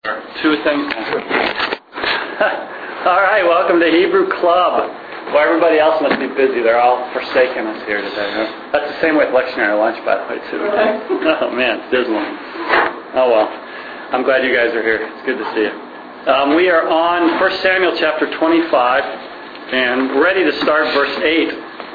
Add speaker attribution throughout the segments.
Speaker 1: Two things. All right, welcome to Hebrew Club. Well, everybody else must be busy. They're all forsaking us here today. Huh? That's the same with lectionary lunch, by the way, too. Oh, man, it's dismal. Oh, well. I'm glad you guys are here. It's good to see you. We are on 1 Samuel chapter 25, and ready to start verse 8.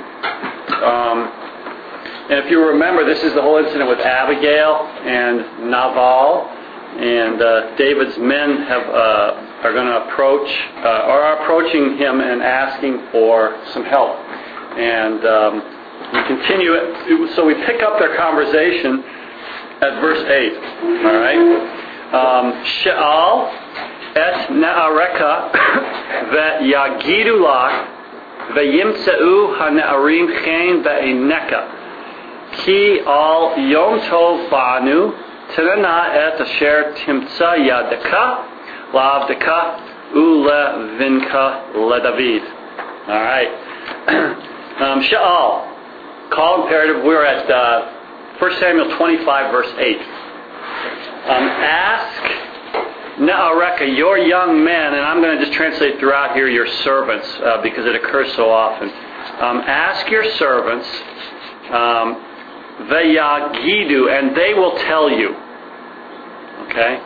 Speaker 1: And if you remember, this is the whole incident with Abigail and Nabal. And David's men are going to are approaching him and asking for some help. And we continue it. So we pick up their conversation at verse 8. All right. She'al et na'areka ve'yagidu lach ve'yimtzeu ha'na'arim chen ve'ineka ki al yom tov banu Tanana et asher timtza yadeka lavdeka ulevinka leDavid. All right. Sha'al. Call imperative. We're at 1 Samuel 25, verse 8. Ask Na'areka, your young men, and I'm going to just translate throughout here your servants because it occurs so often. Ask your servants. Ve'yagidu, and they will tell you. Okay?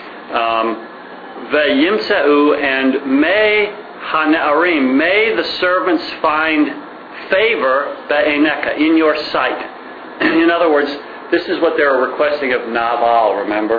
Speaker 1: Ve'yimtzeu, and may ha'ne'arim, may the servants find favor be'eneka, in your sight. In other words, this is what they're requesting of Nabal, remember?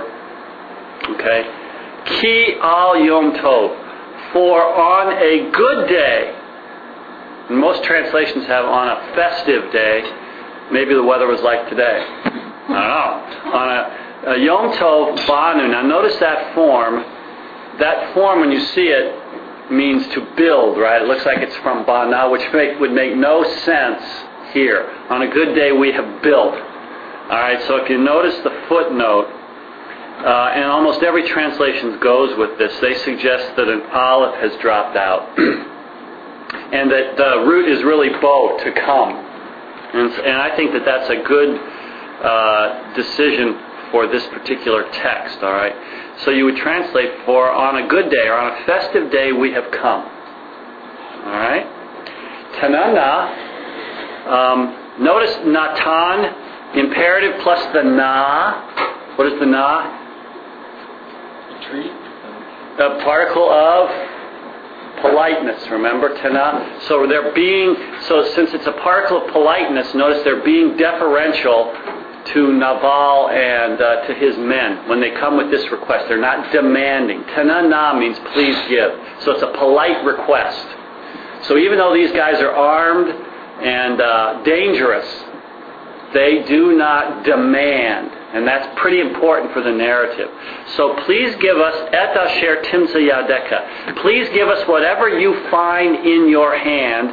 Speaker 1: Okay? Ki al yom tov, for on a good day, and most translations have on a festive day. Maybe the weather was like today. I don't know. On a Yom Tov Banu. Now notice that form. That form, when you see it, means to build, right? It looks like it's from Bana, which would make no sense here. On a good day, we have built. All right, so if you notice the footnote, and almost every translation goes with this, they suggest that an aleph has dropped out. And that the root is really bo, to come. And I think that that's a good decision for this particular text, all right? So you would translate for on a good day or on a festive day we have come. All right? Tanana, notice Natan, imperative plus the na. What is the na?
Speaker 2: Tree.
Speaker 1: A particle of politeness, remember, Tana? So since it's a particle of politeness, notice they're being deferential to Nabal and to his men when they come with this request. They're not demanding. Tanana means please give. So it's a polite request. So even though these guys are armed and dangerous, they do not demand. And that's pretty important for the narrative. So please give us et asher timtza yadeka. Please give us whatever you find in your hand.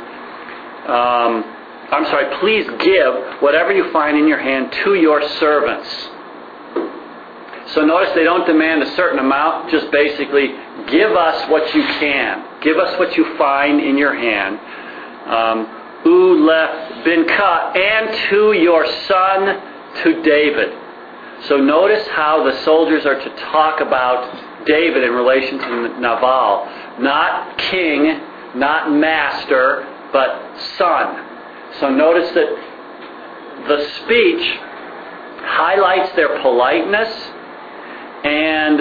Speaker 1: Please give whatever you find in your hand to your servants. So notice they don't demand a certain amount. Just basically give us what you can. Give us what you find in your hand. Ule binka, and to your son, to David. So notice how the soldiers are to talk about David in relation to Nabal. Not king, not master, but son. So notice that the speech highlights their politeness and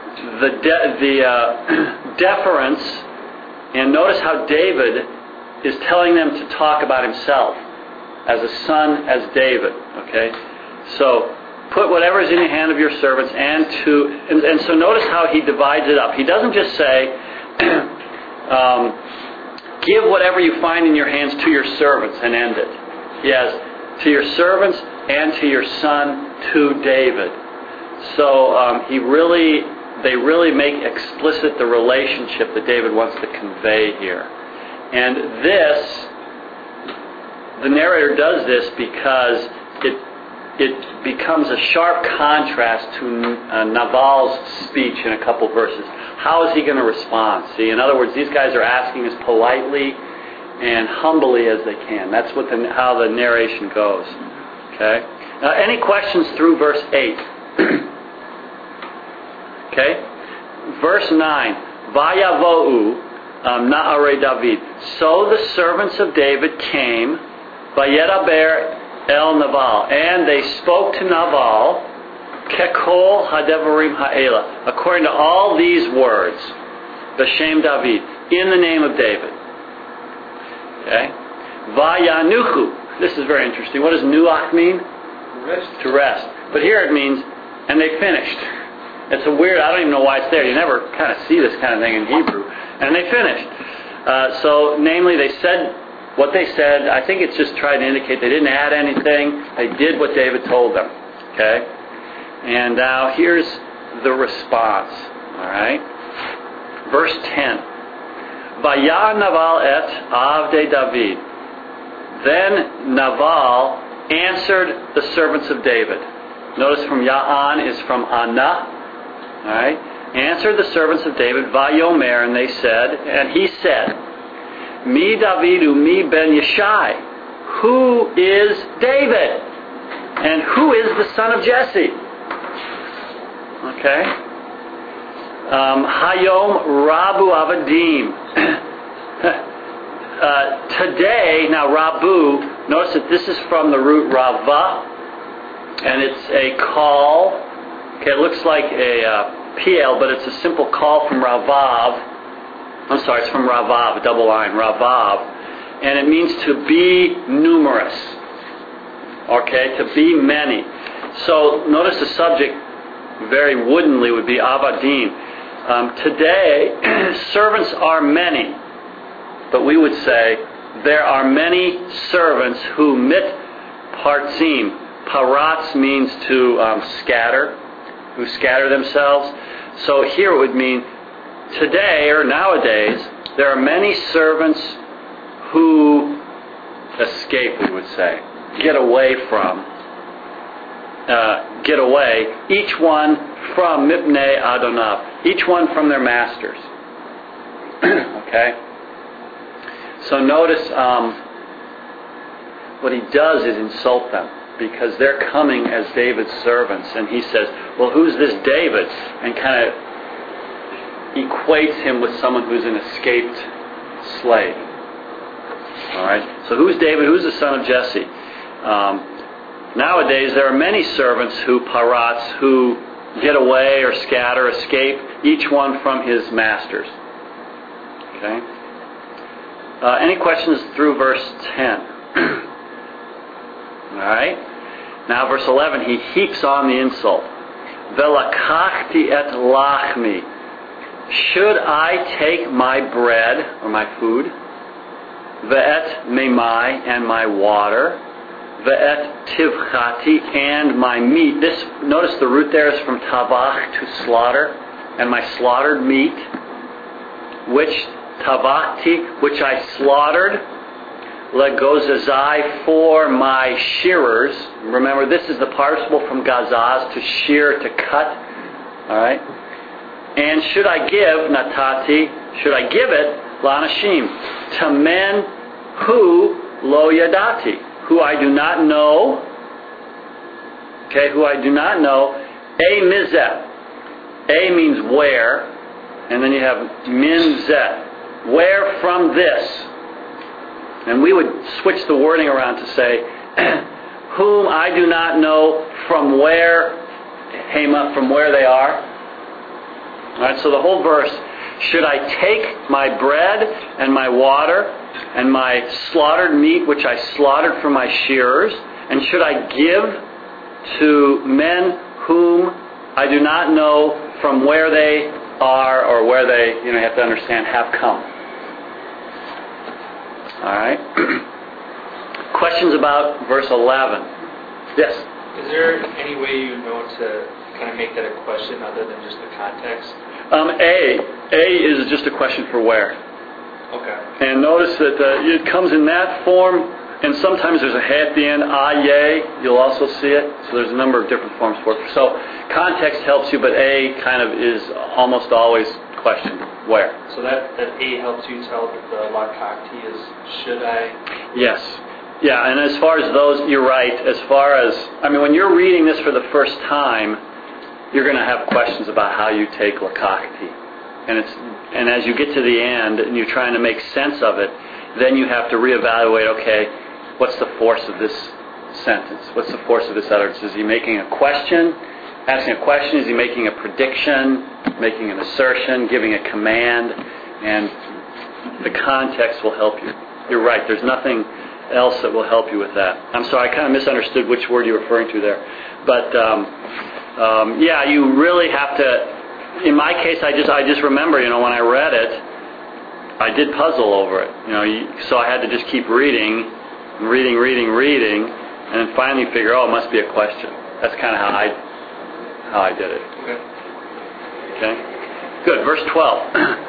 Speaker 1: the deference. And notice how David is telling them to talk about himself as a son, as David. Okay? So put whatever is in the hand of your servants and so notice how he divides it up. He doesn't just say, give whatever you find in your hands to your servants and end it. Yes, to your servants and to your son, to David. So they really make explicit the relationship that David wants to convey here. And the narrator does this because it becomes a sharp contrast to Nabal's speech in a couple verses. How is he going to respond? See, in other words, these guys are asking as politely and humbly as they can. That's how the narration goes. Okay? Now, any questions through verse 8? Okay? verse 9, Vayavo'u na'arei David. So the servants of David came, Vayedaber el Naval, and they spoke to Naval, Kekol hadevarim ha'ela, according to all these words, B'Shem David, in the name of David. Okay? Vayanuchu. This is very interesting. What does nuach mean?
Speaker 2: Rest.
Speaker 1: To rest. But here it means, and they finished. It's a weird, I don't even know why it's there. You never kind of see this kind of thing in Hebrew. And they finished. So, namely, they said what they said. I think it's just trying to indicate they didn't add anything. They did what David told them. Okay? And now here's the response. Alright? Verse 10. Vaya Naval et avdei David. Then Naval answered the servants of David. Notice from Ya'an is from Anna. Alright? Answered the servants of David, Vayomer, and they said, and he said, Mi Davidu, mi ben Yeshai. Who is David? And who is the son of Jesse? Okay? Hayom Rabu Avadim. Today, now Rabu, notice that this is from the root Rava, and it's a call. Okay, it looks like a PL, but it's a simple call from Ravav. I'm sorry, it's from Ravav, a double line, Ravav. And it means to be numerous. Okay, to be many. So notice the subject very woodenly would be Avadim. Today, servants are many. But we would say, there are many servants who mit partzim. Paratz means to scatter, who scatter themselves. So here it would mean, today or nowadays, there are many servants who escape, we would say. Get away, each one from Mipnei Adonav, each one from their masters. Okay? So notice what he does is insult them, because they're coming as David's servants, and he says, well, who's this David? And kind of equates him with someone who's an escaped slave. Alright? So who's David? Who's the son of Jesse? Nowadays, there are many servants who get away or scatter, escape, each one from his masters. Okay? Any questions through verse 10? Alright? Now verse 11, he heaps on the insult. Velakachti et lachmi. Should I take my bread, or my food, ve'et memai, and my water, ve'et tivchati, and my meat. Notice the root there is from tavach, to slaughter, and my slaughtered meat, which tavachti, which I slaughtered, legozazai, for my shearers. Remember, this is the participle from gazaz, to shear, to cut. Alright? And should I give, natati, should I give it, lanashim, to men who lo yadati, who I do not know. Okay, who I do not know. A mizet. A means where, and then you have min zet. Where from this? And we would switch the wording around to say, whom I do not know from where, Hema, from where they are. Alright, so the whole verse, should I take my bread and my water and my slaughtered meat, which I slaughtered for my shearers, and should I give to men whom I do not know from where they are, or where they, you have to understand, have come. Alright. Questions about verse 11? Yes?
Speaker 2: Is there any way you know to kind of make that a question other than just the context?
Speaker 1: A is just a question for where.
Speaker 2: Okay.
Speaker 1: And notice that it comes in that form, and sometimes there's a hay at the end, aye, you'll also see it. So there's a number of different forms for it. So context helps you, but A kind of is almost always question, where.
Speaker 2: So that A helps you tell that the lakakti is should I?
Speaker 1: Yes. Yeah, and as far as those, you're right. As far as, when you're reading this for the first time, you're going to have questions about how you take lakakti. And as you get to the end and you're trying to make sense of it, then you have to reevaluate, okay, what's the force of this sentence? What's the force of this utterance? Is he making a question? Asking a question? Is he making a prediction? Making an assertion? Giving a command? And the context will help you. You're right, there's nothing else that will help you with that. I'm sorry, I kind of misunderstood which word you're referring to there. But yeah, you really have to. In my case, I just remember, when I read it, I did puzzle over it. So I had to just keep reading, and then finally figure, it must be a question. That's kind of how I did it. Okay. Good. Verse 12.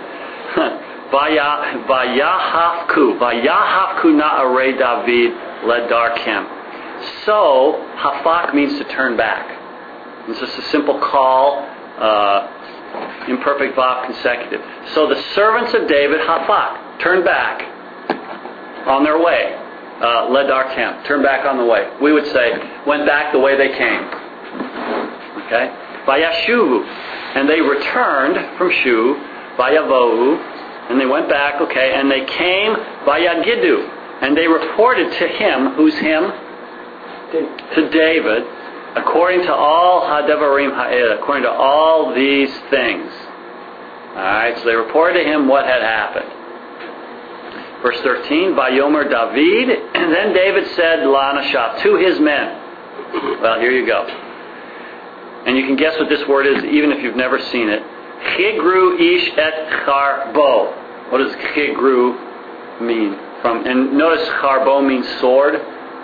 Speaker 1: Vayahafku na'arei David ledarkem. So, hafak means to turn back. It's just a simple call, imperfect vav consecutive. So the servants of David, hafak, turned back on their way. Ledarkem, turned back on the way. We would say, went back the way they came. Okay? Vayashuvu, and they returned from Shu. Vayavohu, and they went back, okay, and they came, Vayagidu, and they reported to him, who's him? To David, according to all Hadevarim Ha'ed, according to all these things. Alright, so they reported to him what had happened. Verse 13, Vayomer David, and then David said, Lanashah, to his men. Well, here you go. And you can guess what this word is, even if you've never seen it. Chigru ish et charbo. What does chigru mean? And notice charbo means sword.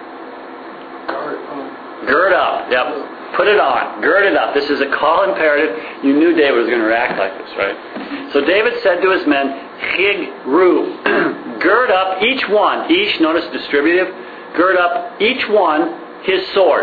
Speaker 1: Gird up. Yep. Put it on. Gird it up. This is a call imperative. You knew David was going to react like this, right? So David said to his men, Chigru. Gird up each one. Ish, notice distributive. Gird up each one his sword.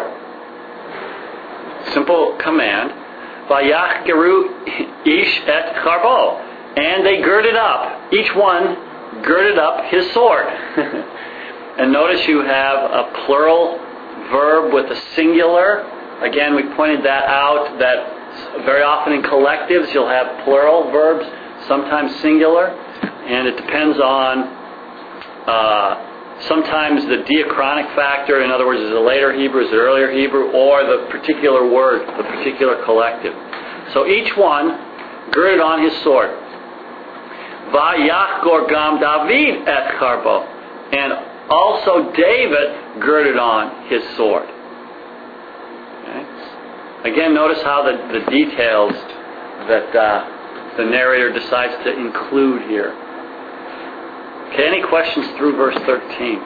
Speaker 1: Simple command. Vayachgeru ish et charbo. And they girded up. Each one girded up his sword. And notice you have a plural verb with a singular. Again, we pointed that out, that very often in collectives you'll have plural verbs, sometimes singular. And it depends on sometimes the diachronic factor, in other words, is it later Hebrew, is it earlier Hebrew, or the particular word, the particular collective. So each one girded on his sword. Vayachgor gam David et charbo. And also David girded on his sword. Okay. Again, notice how the details that the narrator decides to include here. Okay, any questions through verse 13?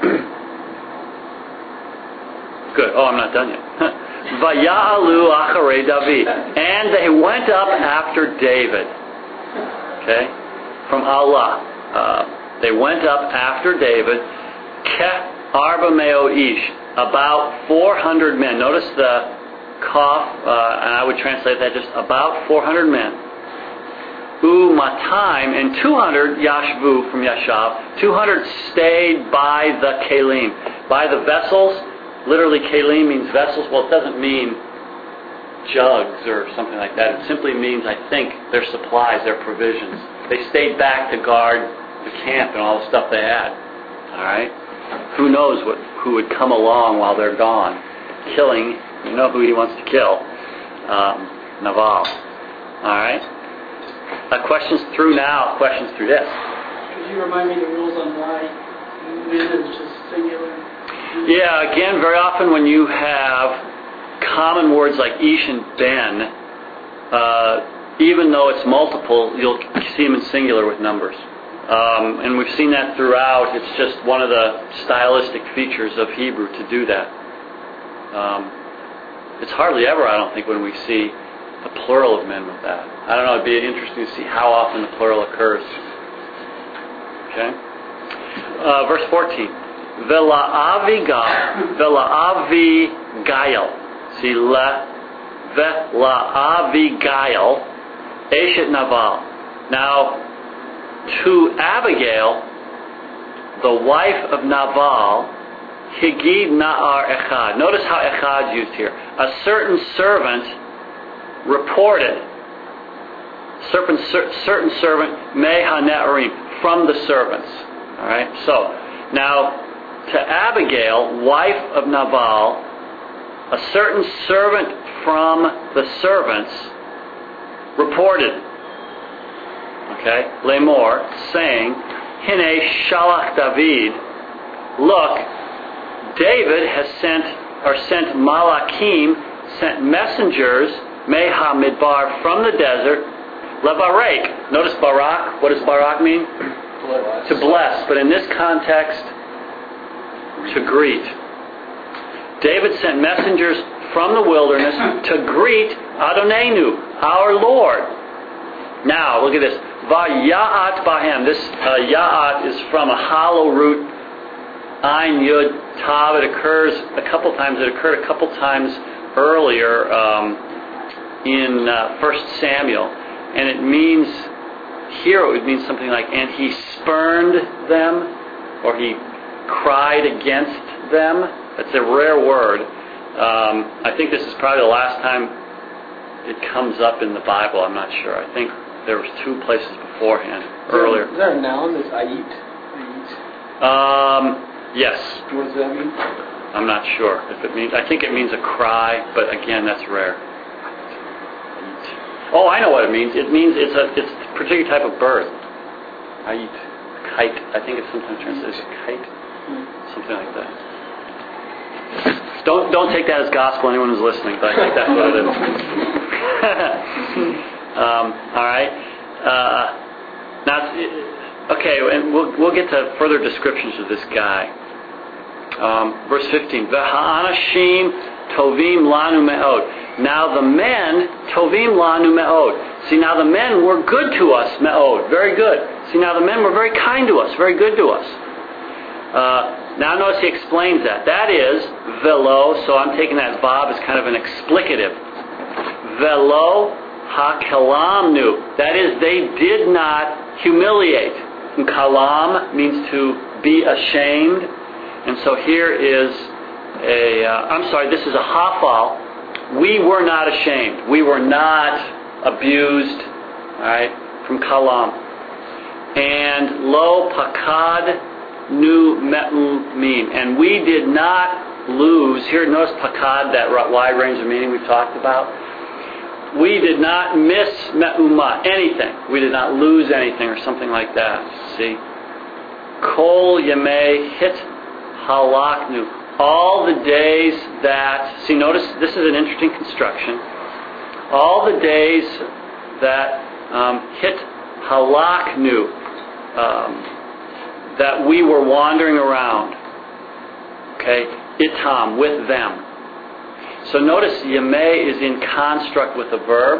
Speaker 1: Good. Oh, I'm not done yet. Vaya'alu acharei David. And they went up after David. Okay? From Allah. They went up after David. Ke arba meo ish. About 400 men. Notice the kaf, and I would translate that just about 400 men. U'matayim, and 200 yashvu from yashav. 200 stayed by the kelim, by the vessels. Literally, kelim means vessels. Well, it doesn't mean jugs or something like that. It simply means, I think, their supplies, their provisions. They stayed back to guard the camp and all the stuff they had. All right. Who knows who would come along while they're gone, killing. You know who he wants to kill. Naval. All right. Questions through now, questions through this.
Speaker 3: Could you remind me the rules on why men is just singular?
Speaker 1: Yeah, again, very often when you have common words like ish and ben, even though it's multiple, you'll see them in singular with numbers. And we've seen that throughout. It's just one of the stylistic features of Hebrew to do that. It's hardly ever, I don't think, when we see the plural of men with that. I don't know, it'd be interesting to see how often the plural occurs. Okay? Verse 14. Vela'avigail. See, vela'avigail, Eshet Naval. Now, to Abigail, the wife of Naval, Higid Na'ar Echad. Notice how Echad is used here. A certain servant reported. Certain servant, mehane'arim, from the servants. All right. So now to Abigail, wife of Nabal, a certain servant from the servants reported. Okay, Lemor, saying, Hine shalach David, look, David has sent Malakim, sent messengers, Meha Midbar, from the desert, Levarek. Notice Barak. What does Barak mean?
Speaker 2: Bless.
Speaker 1: To bless. But in this context, to greet. David sent messengers from the wilderness to greet Adonenu, our Lord. Now, look at this. Va'ya'at bahem. This ya'at is from a hollow root, Ein Yud Tav. It occurs a couple times. It occurred a couple times earlier in 1 Samuel. And it means, here it would mean something like, and he spurned them, or he cried against them. That's a rare word. I think this is probably the last time it comes up in the Bible. I'm not sure. I think there was 2 places beforehand, earlier.
Speaker 4: Is there a noun that's ayit?
Speaker 1: Yes.
Speaker 4: What does that mean?
Speaker 1: I'm not sure if it means. I think it means a cry, but again, that's rare. Oh, I know what it means. It means it's a particular type of bird. Ayit, kite. I think it's sometimes translated as a kite, something like that. Don't take that as gospel, anyone who's listening, but I think that's what it is. All right. Now, okay, and we'll get to further descriptions of this guy. Verse 15. V'ha'anashim tovim lanu me'od. Now the men, tovim lanu me'od. See, now the men were good to us, me'od. Very good. See, now the men were very kind to us, very good to us. Now notice he explains that. That is, velo, so I'm taking that vav as kind of an explicative. Velo ha-kalamnu. That is, they did not humiliate. And kalam means to be ashamed. And so here is this is a hafal. We were not ashamed. We were not abused. All right, from kalam. And lo pakad nu me'umim. And we did not lose. Here, notice pakad, that wide range of meaning we've talked about. We did not miss me'uma, anything. We did not lose anything or something like that. See? Kol yemei hit halaknu. All the days that... See, notice this is an interesting construction. All the days that hit halaknu, that we were wandering around. Okay? Itam, with them. So notice Yemei is in construct with a verb.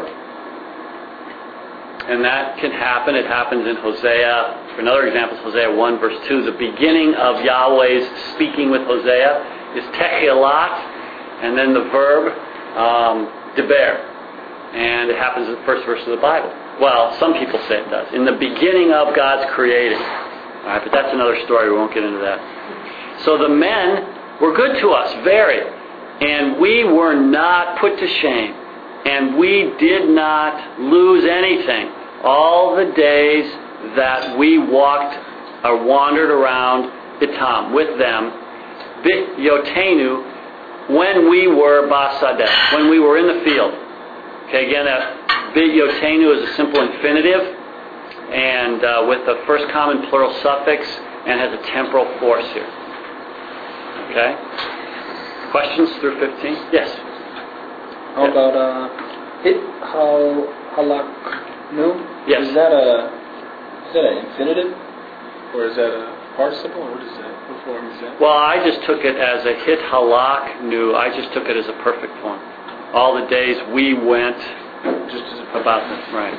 Speaker 1: And that can happen. It happens in Hosea. For another example, Hosea 1 verse 2. The beginning of Yahweh's speaking with Hosea is techilat, and then the verb deber. And it happens in the first verse of the Bible. Well, some people say it does. In the beginning of God's creating. All right, but that's another story. We won't get into that. So the men were good to us, very. And we were not put to shame. And we did not lose anything. All the days that we walked or wandered around Itam, with them, Bit Yotenu, when we were Basadeh, when we were in the field. Okay, again, that Bit Yotenu is a simple infinitive, and with the first common plural suffix, and has a temporal force here. Okay? Questions through 15? Yes?
Speaker 4: How about hit halaknu?
Speaker 1: Yes.
Speaker 4: Is that an infinitive? Or is that a participle? Or what is that? What form is that?
Speaker 1: Well, I just took it as a hit halaknu. I just took it as a perfect form. All the days we went
Speaker 4: Just as a
Speaker 1: about them. Right.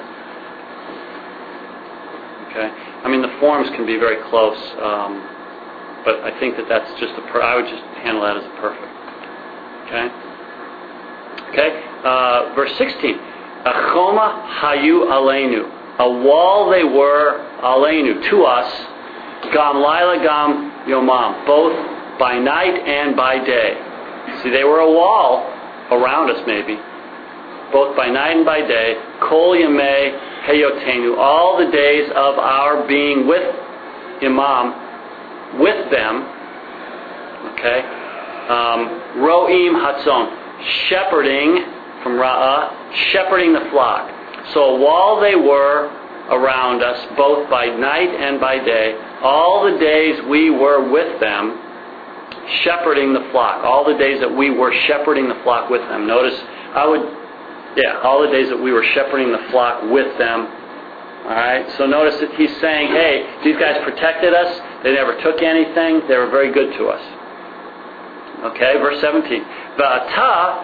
Speaker 4: Okay.
Speaker 1: Okay. I mean, the forms can be very close, but I think that's just I would just handle that as a perfect. Okay. Okay. Verse 16. Achoma hayu aleinu. A wall they were aleinu, to us. Gam laila gam yomam. Both by night and by day. See, they were a wall around us, maybe. both by night and by day, kol yamei heyotenu, all the days of our being with Imam, with them, okay, ro'im hatzon, shepherding, from ra'ah, shepherding the flock. So while they were around us, both by night and by day, all the days we were with them, shepherding the flock, all the days that we were shepherding the flock with them. Notice, all the days that we were shepherding the flock with them. Alright, so notice that he's saying, hey, these guys protected us, they never took anything, they were very good to us. Okay, verse 17. Va'ata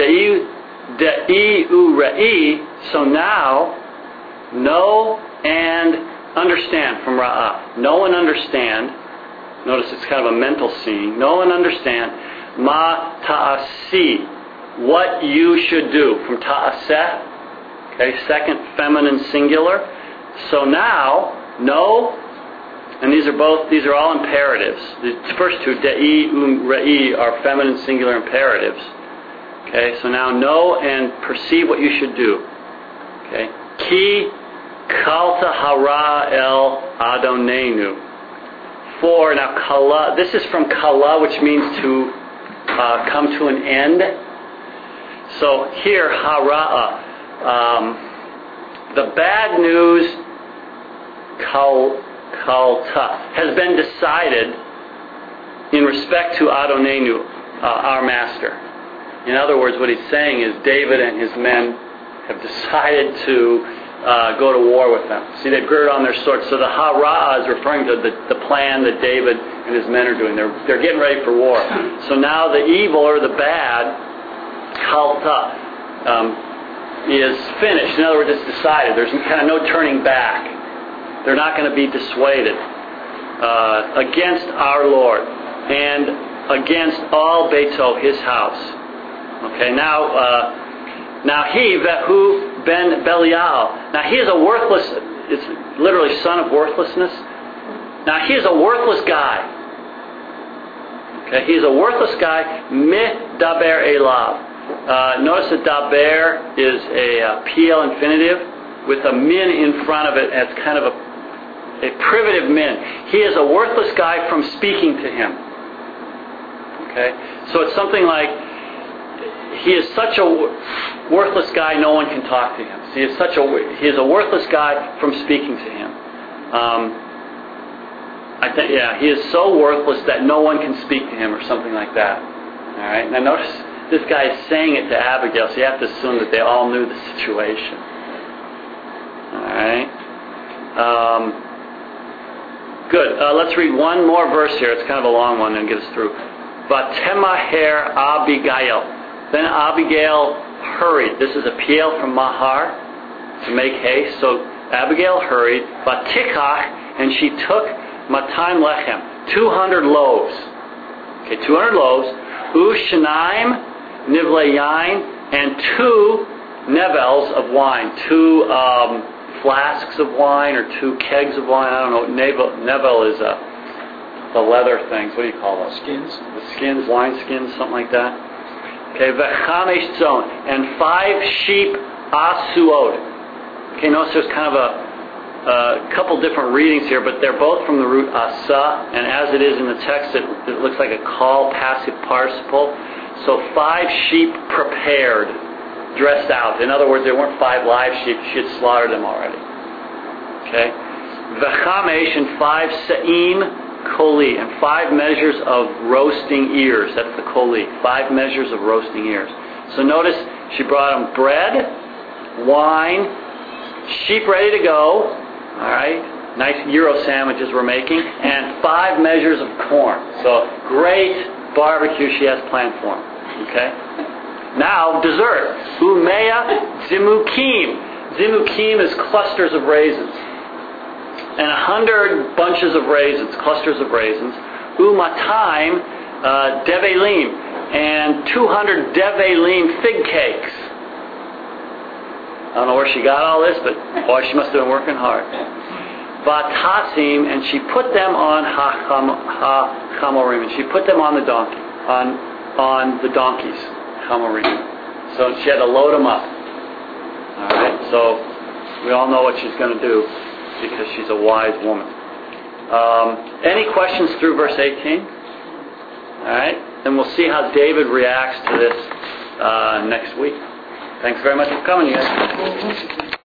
Speaker 1: de'i u're'i, so now, know and understand from Ra'ah. Know and understand. Notice it's kind of a mental scene. Know and understand. Ma ta'asi, what you should do. From ta'aseh, okay, second feminine singular. So now, know, and these are all imperatives. The first two, de'i, re'i, are feminine singular imperatives. Okay, so now know and perceive what you should do. Okay, ki kalta hara el adonenu. For, now kala, this is from kala, which means to come to an end. So here, hara, the bad news, kalta, has been decided in respect to Adonenu, our master. In other words, what he's saying is David and his men have decided to go to war with them. See, they've girded on their swords. So the hara is referring to the plan that David and his men are doing. They're getting ready for war. So now the evil or the bad, kalta, is finished. In other words, it's decided. There's kind of no turning back. They're not going to be dissuaded against our Lord and against all Beito, his house. Okay, now he, Vehu ben Belial, now he is a worthless, it's literally son of worthlessness. Now he is a worthless guy. Okay, he is a worthless guy, mih daber elav. Notice that daber is a PL infinitive with a min in front of it as kind of a privative min. He is a worthless guy from speaking to him. Okay, so it's something like he is such a worthless guy, no one can talk to him. He is a worthless guy from speaking to him. He is so worthless that no one can speak to him, or something like that. All right. Now notice this guy is saying it to Abigail, so you have to assume that they all knew the situation. All right. Good. Let's read one more verse here. It's kind of a long one, and get us through. Vatemaher Abigail. Then Abigail hurried. This is a PL from Mahar, to make haste. So Abigail hurried. Vatikach, and she took Matayim Lechem, 200 loaves. Okay, 200 loaves. Ushanaim Nivle Yain, and 2 nevels of wine. 2 flasks of wine, or 2 kegs of wine. I don't know. Nevel is the leather things. What do you call those?
Speaker 4: Skins.
Speaker 1: The skins, wine skins, something like that. Okay, v'chamesh tzon, and 5 sheep asuot. Okay, notice there's kind of a couple different readings here, but they're both from the root asa, and as it is in the text, it looks like a call passive participle. So 5 sheep prepared, dressed out. In other words, there weren't 5 live sheep; she had slaughtered them already. Okay, v'chamesh, and 5 se'im koli, and 5 measures of roasting ears. That's the koli. 5 measures of roasting ears. So notice she brought them bread, wine, sheep ready to go. All right, nice gyro sandwiches we're making, and 5 measures of corn. So great barbecue she has planned for them. Okay. Now dessert. Umeya zimukim. Zimukim is clusters of raisins. And 100 bunches of raisins, clusters of raisins. Umatayim develim, and 200 develim fig cakes. I don't know where she got all this, but boy, she must have been working hard. Vatasim, and she put them on ha-chamorim, and she put them on the donkey, on the donkeys, chamorim. So she had to load them up. So we all know what she's going to do because she's a wise woman. Any questions through verse 18? All right. And we'll see how David reacts to this next week. Thanks very much for coming, you guys.